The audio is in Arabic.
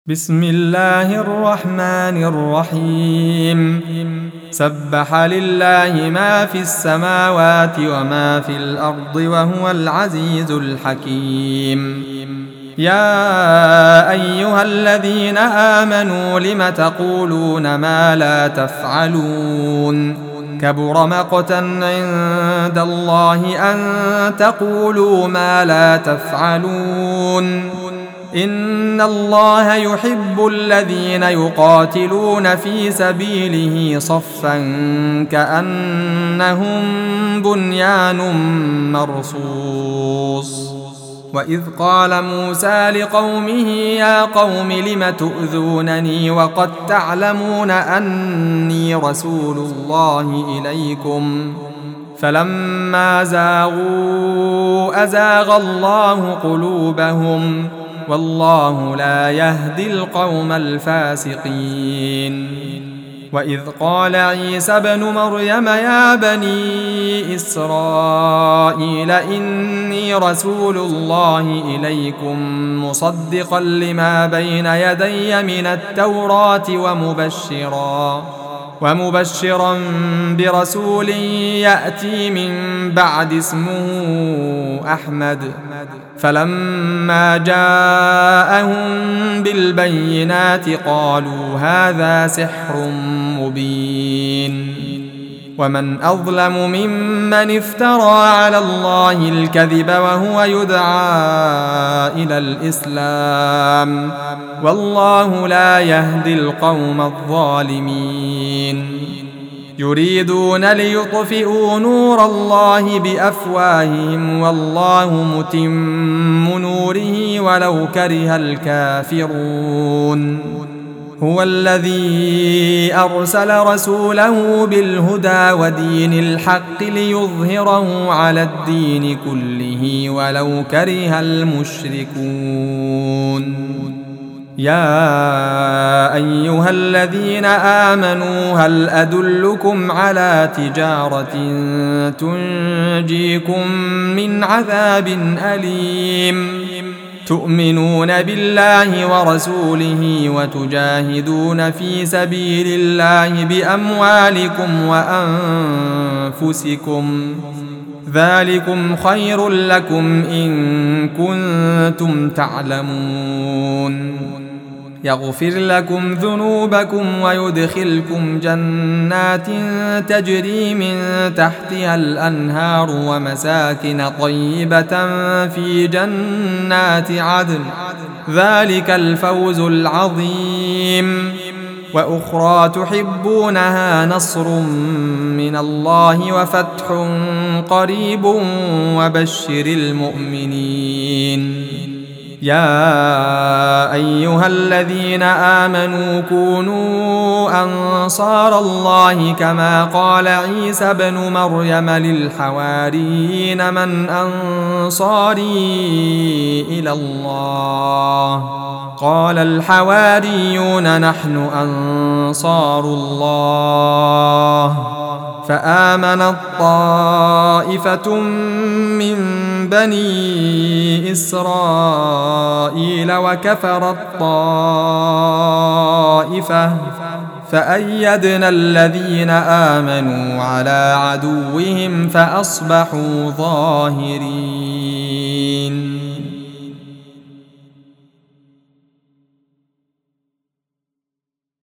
بسم الله الرحمن الرحيم سبح لله ما في السماوات وما في الأرض وهو العزيز الحكيم. يا أيها الذين آمنوا لم تقولون ما لا تفعلون كبر مقتا عند الله أن تقولوا ما لا تفعلون إن الله يحب الذين يقاتلون في سبيله صفا كأنهم بنيان مرصوص. وإذ قال موسى لقومه يا قوم لم تؤذونني وقد تعلمون أني رسول الله إليكم فلما زاغوا أزاغ الله قلوبهم والله لا يهدي القوم الفاسقين. وإذ قال عيسى ابن مريم يا بني إسرائيل إني رسول الله إليكم مصدقا لما بين يدي من التوراة ومبشرا برسول يأتي من بعد اسمه أحمد. فلما جاءهم بالبينات قالوا هذا سحر مبين. ومن أظلم ممن افترى على الله الكذب وهو يدعى إلى الإسلام والله لا يهدي القوم الظالمين. يريدون ليطفئوا نور الله بأفواههم والله متم نوره ولو كره الكافرون. هو الذي أرسل رسوله بالهدى ودين الحق ليظهره على الدين كله ولو كره المشركون. يا أيها الذين آمنوا هل أدلكم على تجارة تنجيكم من عذاب أليم تؤمنون بالله ورسوله وتجاهدون في سبيل الله بأموالكم وأنفسكم ذلكم خير لكم إن كنتم تعلمون. يغفر لكم ذنوبكم ويدخلكم جنات تجري من تحتها الأنهار ومساكن طيبة في جنات عدن ذلك الفوز العظيم. وأخرى تحبونها نصر من الله وفتح قريب وبشر المؤمنين. يا أيها الذين آمنوا كونوا أنصار الله كما قال عيسى ابن مريم للحواريين من أنصاري إلى الله قال الحواريون نحن أنصار الله. فآمنت طائفة من بني إسرائيل وكفرت طائفة فأيدنا الذين آمنوا على عدوهم فأصبحوا ظاهرين.